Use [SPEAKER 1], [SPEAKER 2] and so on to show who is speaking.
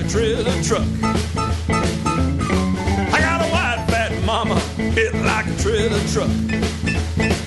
[SPEAKER 1] a trailer truck. I got a white fat mama, built like a trailer truck.